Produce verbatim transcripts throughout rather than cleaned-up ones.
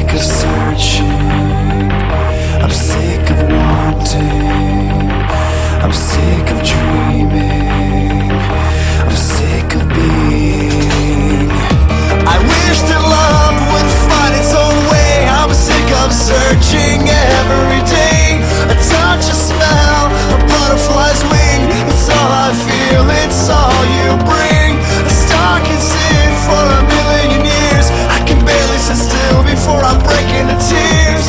sick of searching, I'm sick of wanting, I'm sick of dreaming, I'm sick of being. I wish that love would find its own way. I'm sick of searching every day. A touch, a smell, a butterfly's wing. It's all I feel, it's all you bring. A star can sit for a million years. I can barely sit still before I break into tears.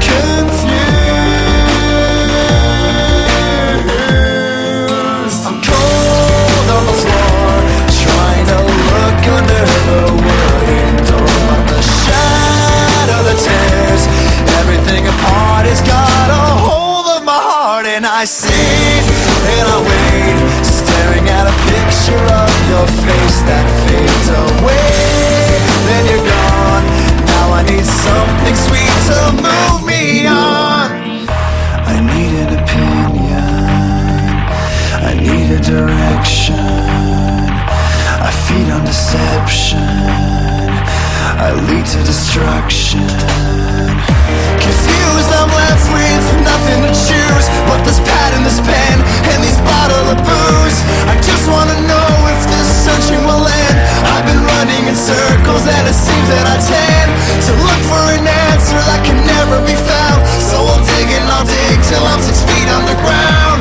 Confused, I'm cold on the floor, trying to look under the wooden door. But the shadow that tears everything apart has got a hold of my heart. And I sit and I wait, staring at a picture of your face that fades away. Then you're gone. Now I need something sweet to move me on. I need an opinion, I need a direction. I feed on deception, I lead to destruction. Confused, I'm left with nothing to choose but this pad and this pen and these bottles of booze. I just wanna know if this searching will end. I've been running in circles and it seems that I tend to look for an answer that can never be found. So I'll dig and I'll dig till I'm six feet underground.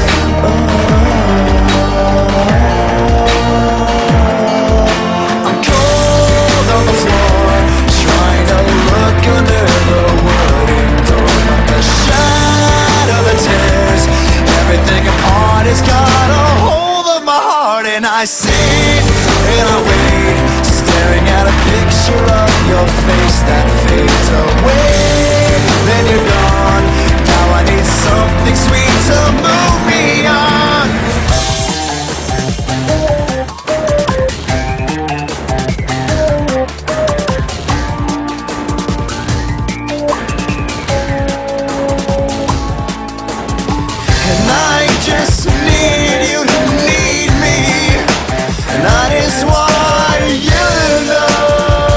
I'm cold on the floor, trying to look under the wooden door. But the shadow that tears everything apart has got a hold of my heart. And I sit and I wait, staring at a picture of your face that fades away. Then you're gone. Now I need something sweet to move me on. And I just need you to need me, and that is why you know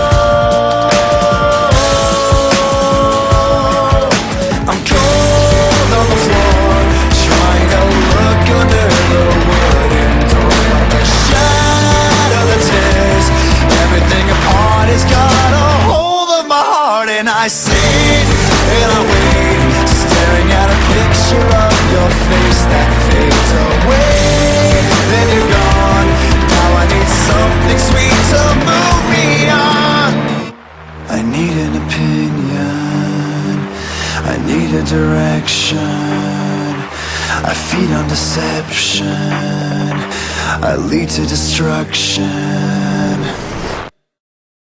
I'm cold on the floor, trying to look under the wooden door. But the shadow that tears everything apart has got a hold of my heart. And I sit and I wait, staring at a picture of your face that fades away. Then you're gone. Now I need something sweet to move me on. I need an opinion, I need a direction. I feed on deception, I lead to destruction.